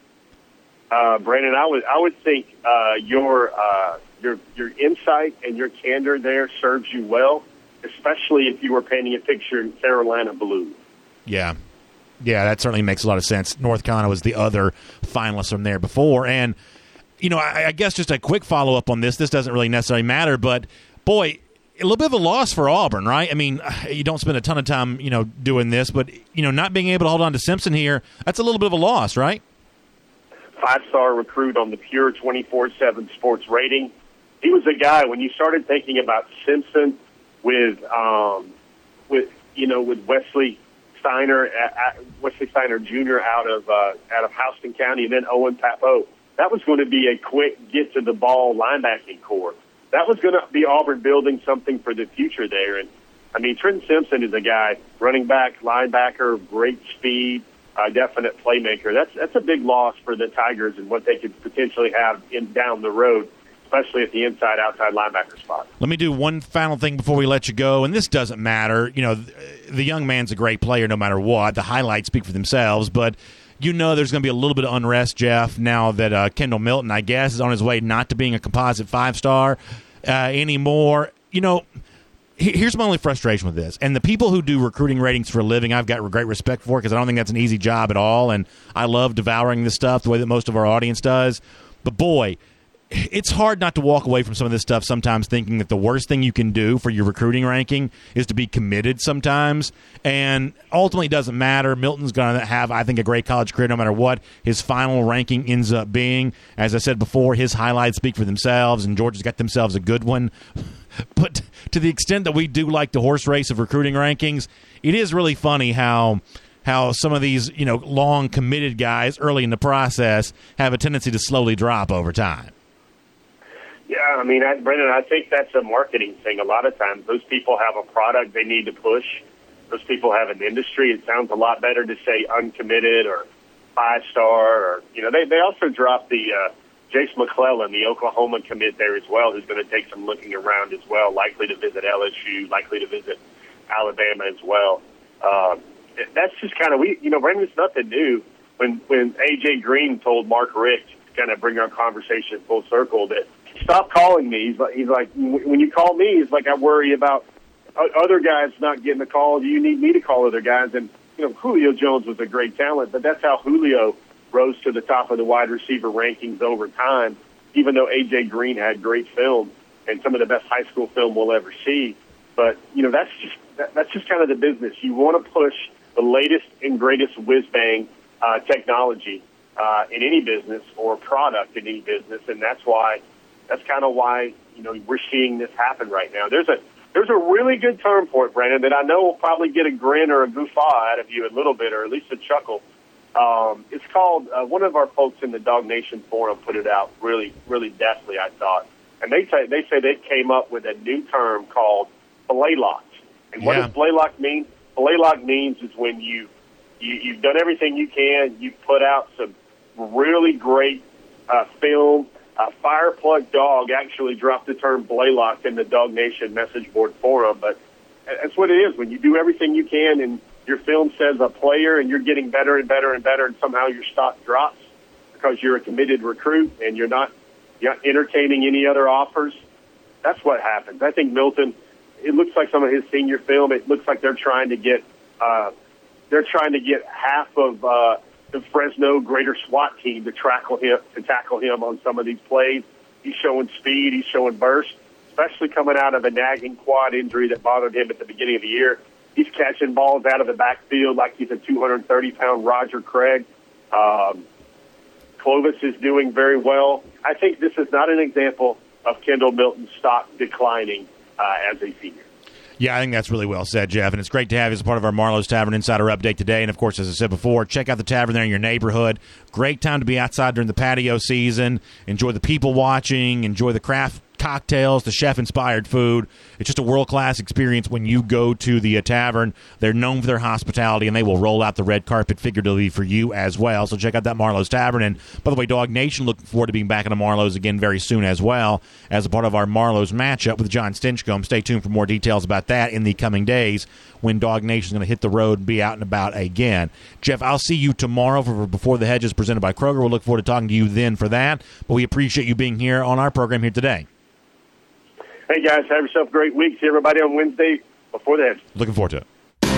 G: Uh, Brandon, I would I would think uh, your uh, your your insight and your candor there serves you well, especially if you were painting a picture in Carolina blue.
C: Yeah. Yeah, that certainly makes a lot of sense. North Carolina was the other finalist from there before. And, you know, I, I guess just a quick follow-up on this. This doesn't really necessarily matter, but, boy, a little bit of a loss for Auburn, right? I mean, you don't spend a ton of time, you know, doing this, but, you know, not being able to hold on to Simpson here, that's a little bit of a loss, right?
G: Five-star recruit on the Pure twenty-four seven sports rating. He was a guy, when you started thinking about Simpson, with um, with you know with Wesley Steiner, uh, Wesley Steiner Junior out of uh, out of Houston County, and then Owen Papo. That was going to be a quick get to the ball linebacking core. That was going to be Auburn building something for the future there. And I mean, Trenton Simpson is a guy, running back, linebacker, great speed, uh, definite playmaker. That's that's a big loss for the Tigers and what they could potentially have in down the road, especially at the inside-outside linebacker spot.
C: Let me do one final thing before we let you go, and this doesn't matter. You know, the young man's a great player no matter what. The highlights speak for themselves, but you know there's going to be a little bit of unrest, Jeff, now that uh, Kendall Milton, I guess, is on his way not to being a composite five-star uh, anymore. You know, here's my only frustration with this. And the people who do recruiting ratings for a living, I've got great respect for, because I don't think that's an easy job at all, and I love devouring this stuff the way that most of our audience does. But, boy, it's hard not to walk away from some of this stuff sometimes thinking that the worst thing you can do for your recruiting ranking is to be committed sometimes. And ultimately it doesn't matter. Milton's going to have, I think, a great college career no matter what his final ranking ends up being. As I said before, his highlights speak for themselves, and Georgia's got themselves a good one. But to the extent that we do like the horse race of recruiting rankings, it is really funny how how some of these, you know, long committed guys early in the process have a tendency to slowly drop over time.
G: Yeah, I mean, I, Brendan, I think that's a marketing thing. A lot of times those people have a product they need to push. Those people have an industry. It sounds a lot better to say uncommitted or five-star. Or, you know, they, they also dropped the uh, Jace McClellan, the Oklahoma commit there as well, who's going to take some looking around as well, likely to visit L S U, likely to visit Alabama as well. Uh, that's just kind of, we, you know, Brendan, it's nothing new. When, when A J Green told Mark Richt to kind of bring our conversation full circle that, stop calling me. He's like, he's like, when you call me, he's like, I worry about other guys not getting the call. Do you need me to call other guys? And, you know, Julio Jones was a great talent, but that's how Julio rose to the top of the wide receiver rankings over time, even though A J Green had great film and some of the best high school film we'll ever see. But, you know, that's just that, that's just kind of the business. You want to push the latest and greatest whiz-bang uh, technology uh, in any business or product in any business, and that's why That's kind of why, you know, we're seeing this happen right now. There's a there's a really good term for it, Brandon, that I know will probably get a grin or a guffaw out of you a little bit, or at least a chuckle. Um, it's called, uh, one of our folks in the Dog Nation forum put it out really, really deftly, I thought. And they say they say they came up with a new term called fillet locked. And what
C: yeah.
G: does fillet lock mean? Fillet lock means is when you, you you've done everything you can, you've put out some really great uh, film. uh, Fireplug Dog actually dropped the term Blaylock in the Dog Nation message board forum, but that's what it is. When you do everything you can and your film says a player and you're getting better and better and better and somehow your stock drops because you're a committed recruit and you're not, you're not entertaining any other offers, that's what happens. I think Milton, it looks like some of his senior film, it looks like they're trying to get uh, they're trying to get half of uh, the Fresno Greater SWAT team to tackle him to tackle him on some of these plays. He's showing speed, he's showing burst, especially coming out of a nagging quad injury that bothered him at the beginning of the year. He's catching balls out of the backfield like he's a two hundred thirty pound Roger Craig. Um, Clovis is doing very well. I think this is not an example of Kendall Milton's stock declining uh, as a senior.
C: Yeah, I think that's really well said, Jeff, and it's great to have you as a part of our Marlowe's Tavern Insider Update today. And, of course, as I said before, check out the tavern there in your neighborhood. Great time to be outside during the patio season. Enjoy the people watching. Enjoy the craft cocktails, the chef-inspired food. It's just a world-class experience when you go to the uh, tavern. They're known for their hospitality, and they will roll out the red carpet figuratively for you as well. So check out that Marlowe's Tavern. And, by the way, Dog Nation looking forward to being back in the Marlowe's again very soon as well as a part of our Marlowe's matchup with John Stinchcomb. Stay tuned for more details about that in the coming days when Dog Nation is going to hit the road and be out and about again. Jeff, I'll see you tomorrow for Before the Hedges presented by Kroger. We'll look forward to talking to you then for that. But we appreciate you being here on our program here today.
G: Hey, guys, have yourself a great week. See everybody on Wednesday Before the Hedge.
C: Looking forward to it.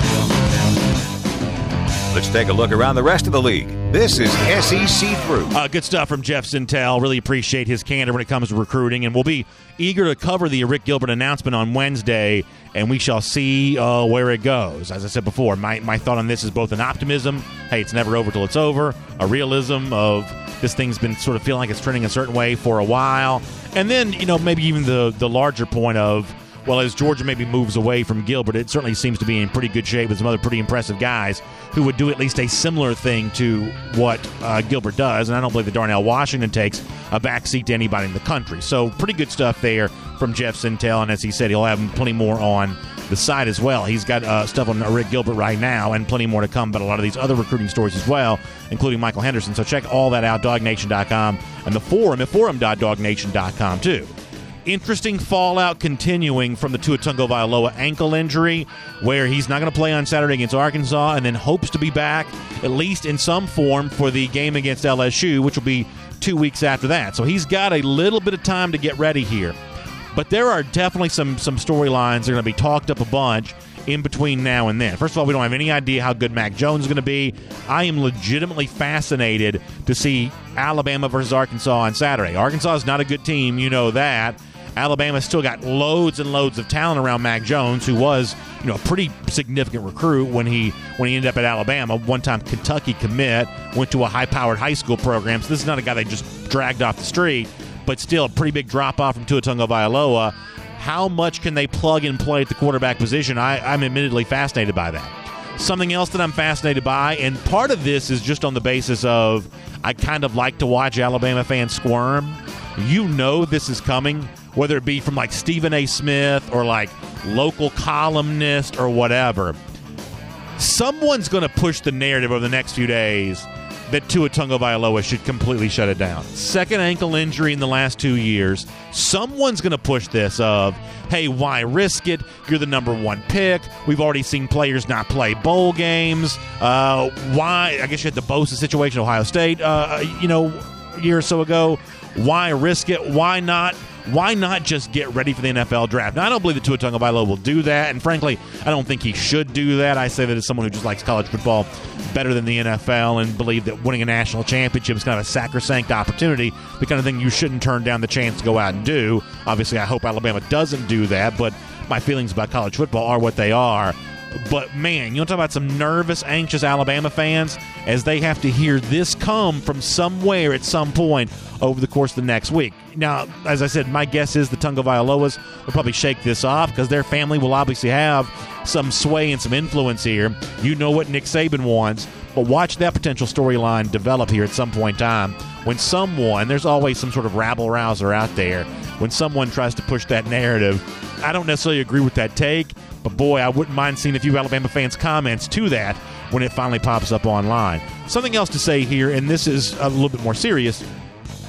B: Let's take a look around the rest of the league. This is S E C Through.
C: Uh, good stuff from Jeff Sentell. Really appreciate his candor when it comes to recruiting, and we'll be eager to cover the Rick Gilbert announcement on Wednesday, and we shall see uh, where it goes. As I said before, my, my thought on this is both an optimism, hey, it's never over till it's over, a realism of this thing's been sort of feeling like it's trending a certain way for a while, and then, you know, maybe even the, the larger point of, well, as Georgia maybe moves away from Gilbert, it certainly seems to be in pretty good shape with some other pretty impressive guys who would do at least a similar thing to what uh, Gilbert does. And I don't believe that Darnell Washington takes a backseat to anybody in the country. So pretty good stuff there from Jeff Sentell. And as he said, he'll have plenty more on the side as well. He's got uh, stuff on Rick Gilbert right now and plenty more to come, but a lot of these other recruiting stories as well, including Michael Henderson. So check all that out, dog nation dot com, and the forum at forum dot dog nation dot com too. Interesting fallout continuing from the Tua Tagovailoa ankle injury, where he's not going to play on Saturday against Arkansas and then hopes to be back, at least in some form, for the game against L S U, which will be two weeks after that. So he's got a little bit of time to get ready here. But there are definitely some, some storylines that are going to be talked up a bunch in between now and then. First of all, we don't have any idea how good Mac Jones is going to be. I am legitimately fascinated to see Alabama versus Arkansas on Saturday. Arkansas is not a good team, you know that. Alabama's still got loads and loads of talent around Mac Jones, who was, you know, a pretty significant recruit when he when he ended up at Alabama. One-time Kentucky commit, went to a high-powered high school program. So this is not a guy they just dragged off the street, but still a pretty big drop-off from Tua Tagovailoa. How much can they plug and play at the quarterback position? I, I'm admittedly fascinated by that. Something else that I'm fascinated by, and part of this is just on the basis of I kind of like to watch Alabama fans squirm. You know this is coming, whether it be from like Stephen A. Smith or like local columnist or whatever. Someone's going to push the narrative over the next few days that Tua Tagovailoa should completely shut it down. Second ankle injury in the last two years. Someone's going to push this of, hey, why risk it? You're the number one pick. We've already seen players not play bowl games. Uh, why? I guess you had the Bosa situation at Ohio State, uh, you know, a year or so ago. Why risk it? Why not? Why not just get ready for the N F L draft? Now, I don't believe that Tua Tagovailoa will do that, and frankly, I don't think he should do that. I say that as someone who just likes college football better than the N F L and believe that winning a national championship is kind of a sacrosanct opportunity, the kind of thing you shouldn't turn down the chance to go out and do. Obviously, I hope Alabama doesn't do that, but my feelings about college football are what they are. But, man, you want to talk about some nervous, anxious Alabama fans as they have to hear this come from somewhere at some point over the course of the next week. Now, as I said, my guess is the Tagovailoas will probably shake this off because their family will obviously have some sway and some influence here. You know what Nick Saban wants, but watch that potential storyline develop here at some point in time when someone, there's always some sort of rabble-rouser out there, when someone tries to push that narrative. I don't necessarily agree with that take, but boy, I wouldn't mind seeing a few Alabama fans' comments to that when it finally pops up online. Something else to say here, and this is a little bit more serious.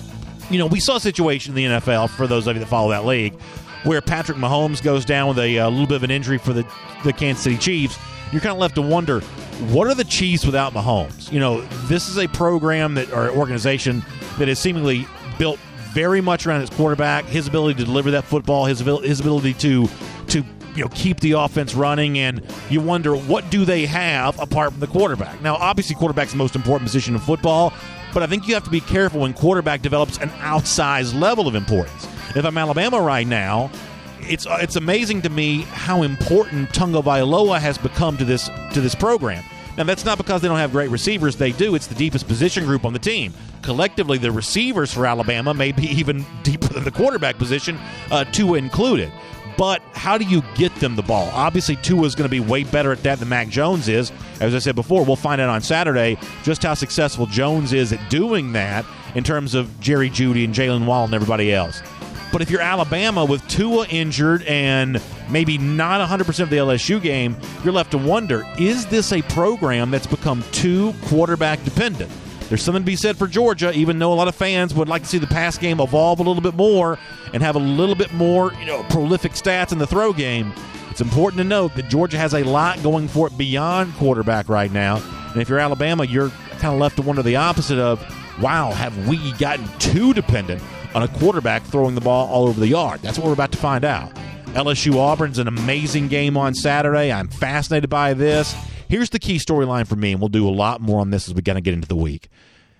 C: you know, we saw a situation in the N F L, for those of you that follow that league, where Patrick Mahomes goes down with a, a little bit of an injury for the, the Kansas City Chiefs. You're kind of left to wonder, what are the Chiefs without Mahomes? You know, this is a program that or organization that is seemingly built very much around his quarterback, his ability to deliver that football, his ability, his ability to to you know keep the offense running, and you wonder, what do they have apart from the quarterback? Now, obviously, quarterback's the most important position in football, but I think you have to be careful when quarterback develops an outsized level of importance. If I'm Alabama right now, it's it's amazing to me how important Tungo Vailoa has become to this to this program. Now, that's not because they don't have great receivers. They do. It's the deepest position group on the team. Collectively, the receivers for Alabama may be even deeper than the quarterback position, uh, Tua included. But how do you get them the ball? Obviously, Tua is going to be way better at that than Mac Jones is. As I said before, we'll find out on Saturday just how successful Jones is at doing that in terms of Jerry Jeudy and Jalen Waddle and everybody else. But if you're Alabama with Tua injured and maybe not one hundred percent of the L S U game, you're left to wonder, is this a program that's become too quarterback dependent? There's something to be said for Georgia, even though a lot of fans would like to see the pass game evolve a little bit more and have a little bit more, you know, prolific stats in the throw game. It's important to note that Georgia has a lot going for it beyond quarterback right now. And if you're Alabama, you're kind of left to wonder the opposite of, wow, have we gotten too dependent on a quarterback throwing the ball all over the yard? That's what we're about to find out. L S U Auburn's an amazing game on Saturday. I'm fascinated by this. Here's the key storyline for me, and we'll do a lot more on this as we kind of get into the week.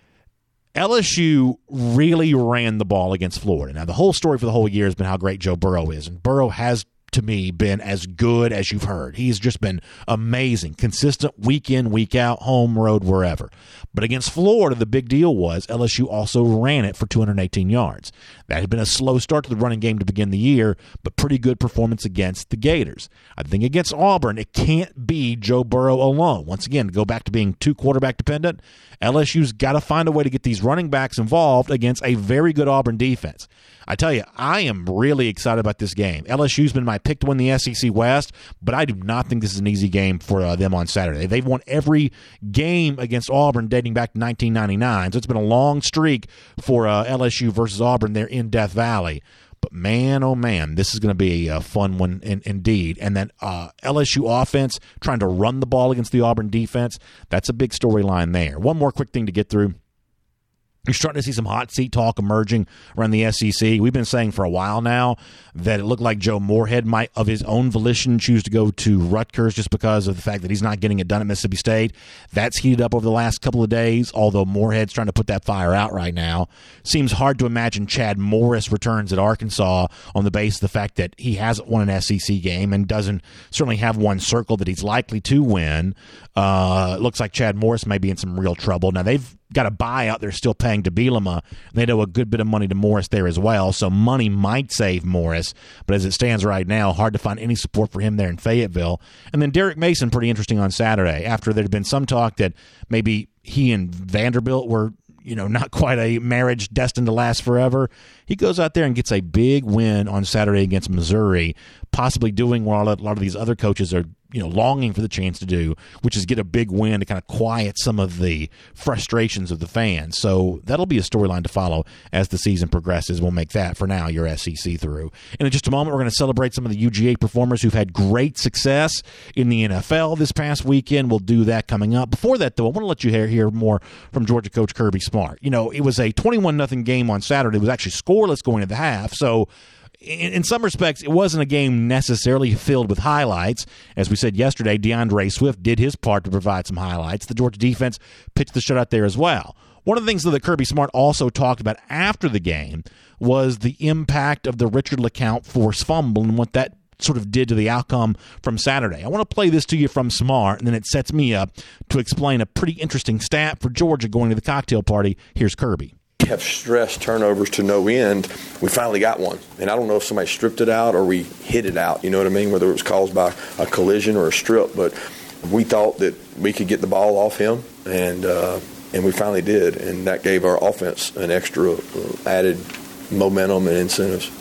C: L S U really ran the ball against Florida. Now, the whole story for the whole year has been how great Joe Burrow is, and Burrow has, to me, been as good as you've heard. He's just been amazing, consistent week in, week out, home, road, wherever. But against Florida, the big deal was L S U also ran it for two hundred eighteen yards. That had been a slow start to the running game to begin the year, but pretty good performance against the Gators. I think against Auburn, it can't be Joe Burrow alone. Once again, to go back to being too quarterback dependent, L S U's got to find a way to get these running backs involved against a very good Auburn defense. I tell you, I am really excited about this game. L S U's been my pick to win the S E C West, but I do not think this is an easy game for uh, them on Saturday. They've won every game against Auburn dating back to nineteen ninety-nine, so it's been a long streak for uh, L S U versus Auburn there in Death Valley. But man, oh man, this is going to be a fun one in, indeed. And then uh, L S U offense trying to run the ball against the Auburn defense, that's a big storyline there. One more quick thing to get through. You're starting to see some hot seat talk emerging around the S E C. We've been saying for a while now that it looked like Joe Moorhead might, of his own volition, choose to go to Rutgers just because of the fact that he's not getting it done at Mississippi State. That's heated up over the last couple of days, although Moorhead's trying to put that fire out right now. Seems hard to imagine Chad Morris returns at Arkansas on the basis of the fact that he hasn't won an S E C game and doesn't certainly have one circle that he's likely to win. Uh, it looks like Chad Morris may be in some real trouble. Now, they've got a buyout they're still paying to Bielema. They owe a good bit of money to Morris there as well, so money might save Morris. But as it stands right now, hard to find any support for him there in Fayetteville. And then Derek Mason, pretty interesting on Saturday, after there had been some talk that maybe he and Vanderbilt were, you know, not quite a marriage destined to last forever. He goes out there and gets a big win on Saturday against Missouri, possibly doing what a lot of these other coaches are, you know, longing for the chance to do, which is get a big win to kind of quiet some of the frustrations of the fans. So that'll be a storyline to follow as the season progresses. We'll make that, for now, your S E C through. And in just a moment, we're going to celebrate some of the U G A performers who've had great success in the N F L this past weekend. We'll do that coming up. Before that, though, I want to let you hear, hear more from Georgia coach Kirby Smart. You know, it was a twenty-one nothing game on Saturday. It was actually scoreless going into the half, so In, in some respects, it wasn't a game necessarily filled with highlights. As we said yesterday, DeAndre Swift did his part to provide some highlights. The Georgia defense pitched the shutout there as well. One of the things that Kirby Smart also talked about after the game was the impact of the Richard LeCounte forced fumble and what that sort of did to the outcome from Saturday. I want to play this to you from Smart, and then it sets me up to explain a pretty interesting stat for Georgia going to the cocktail party. Here's Kirby.
D: Have stress turnovers to no end. We finally got one, and I don't know if somebody stripped it out or we hit it out, you know what I mean, whether it was caused by a collision or a strip, but we thought that we could get the ball off him, and uh, and we finally did, and that gave our offense an extra uh, added momentum and incentives.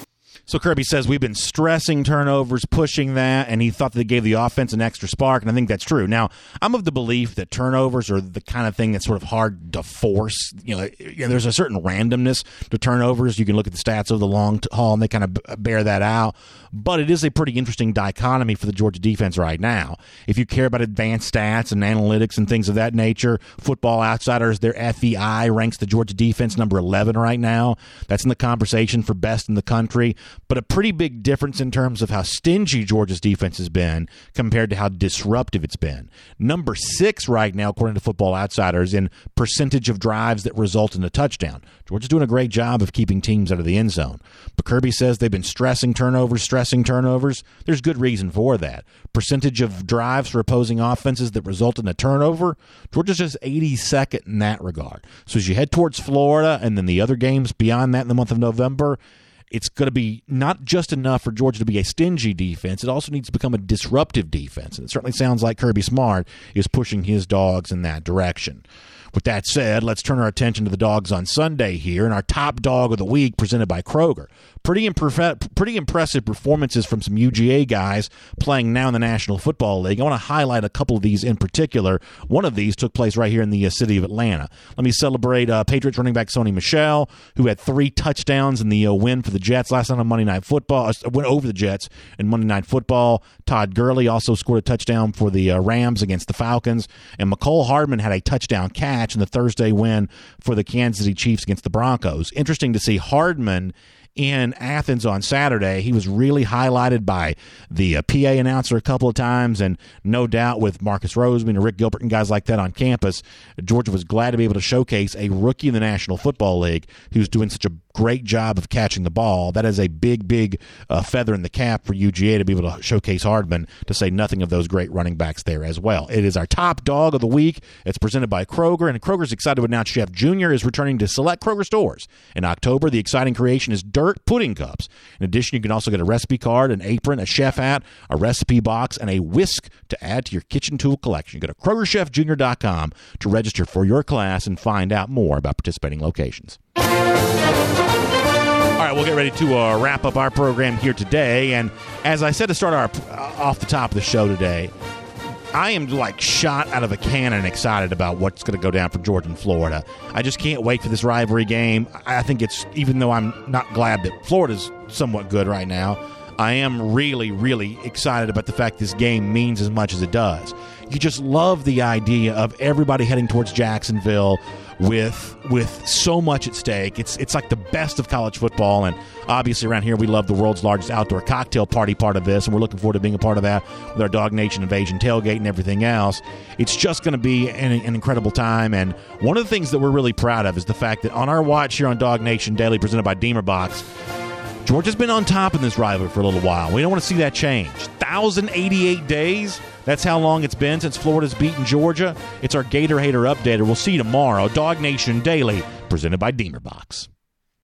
C: So Kirby says we've been stressing turnovers, pushing that, and he thought that they gave the offense an extra spark, and I think that's true. Now, I'm of the belief that turnovers are the kind of thing that's sort of hard to force. You know, you know there's a certain randomness to turnovers. You can look at the stats of the long haul, and they kind of bear that out. But it is a pretty interesting dichotomy for the Georgia defense right now. If you care about advanced stats and analytics and things of that nature, Football Outsiders, their F E I ranks the Georgia defense number eleven right now. That's in the conversation for best in the country. But a pretty big difference in terms of how stingy Georgia's defense has been compared to how disruptive it's been. Number six right now, according to Football Outsiders, in percentage of drives that result in a touchdown. Georgia's doing a great job of keeping teams out of the end zone. But Kirby says they've been stressing turnovers, stressing turnovers. There's good reason for that. Percentage of drives for opposing offenses that result in a turnover, Georgia's just eighty-second in that regard. So as you head towards Florida and then the other games beyond that in the month of November, it's going to be not just enough for Georgia to be a stingy defense. It also needs to become a disruptive defense. And it certainly sounds like Kirby Smart is pushing his dogs in that direction. With that said, let's turn our attention to the dogs on Sunday here, and our top dog of the week presented by Kroger. Pretty, imperfe- pretty impressive performances from some U G A guys playing now in the National Football League. I want to highlight a couple of these in particular. One of these took place right here in the uh, city of Atlanta. Let me celebrate uh, Patriots running back Sony Michel, who had three touchdowns in the uh, win for the Jets last night on Monday Night Football. Uh, went over the Jets in Monday Night Football. Todd Gurley also scored a touchdown for the uh, Rams against the Falcons. And McCole Hardman had a touchdown catch in the Thursday win for the Kansas City Chiefs against the Broncos. Interesting to see Hardman in Athens on Saturday. He was really highlighted by the uh, P A announcer a couple of times, and no doubt with Marcus Roseman and Rick Gilbert and guys like that on campus, Georgia was glad to be able to showcase a rookie in the National Football League who's doing such a great job of catching the ball. That is a big, big uh, feather in the cap for U G A to be able to showcase Hardman, to say nothing of those great running backs there as well. It is our top dog of the week. It's presented by Kroger, and Kroger's excited to announce Chef Junior is returning to select Kroger stores. In October, the exciting creation is Dirt Pudding Cups. In addition, you can also get a recipe card, an apron, a chef hat, a recipe box, and a whisk to add to your kitchen tool collection. Go to Kroger Chef Junior dot com to register for your class and find out more about participating locations. All right, we'll get ready to uh, wrap up our program here today. And as I said to start our uh, off the top of the show today, I am like shot out of a cannon excited about what's going to go down for Georgia and Florida. I just can't wait for this rivalry game. I think it's, even though I'm not glad that Florida's somewhat good right now, I am really, really excited about the fact this game means as much as it does. You just love the idea of everybody heading towards Jacksonville with with so much at stake. It's it's like the best of college football, and obviously around here we love the world's largest outdoor cocktail party part of this, and we're looking forward to being a part of that with our Dog Nation Invasion tailgate and everything else. It's just going to be an, an incredible time, and one of the things that we're really proud of is the fact that on our watch here on Dog Nation Daily, presented by Deemer Box, Georgia's been on top in this rivalry for a little while. We don't want to see that change. one thousand eighty-eight days, that's how long it's been since Florida's beaten Georgia. It's our Gator Hater Updater. We'll see you tomorrow. Dog Nation Daily, presented by Deemer Box.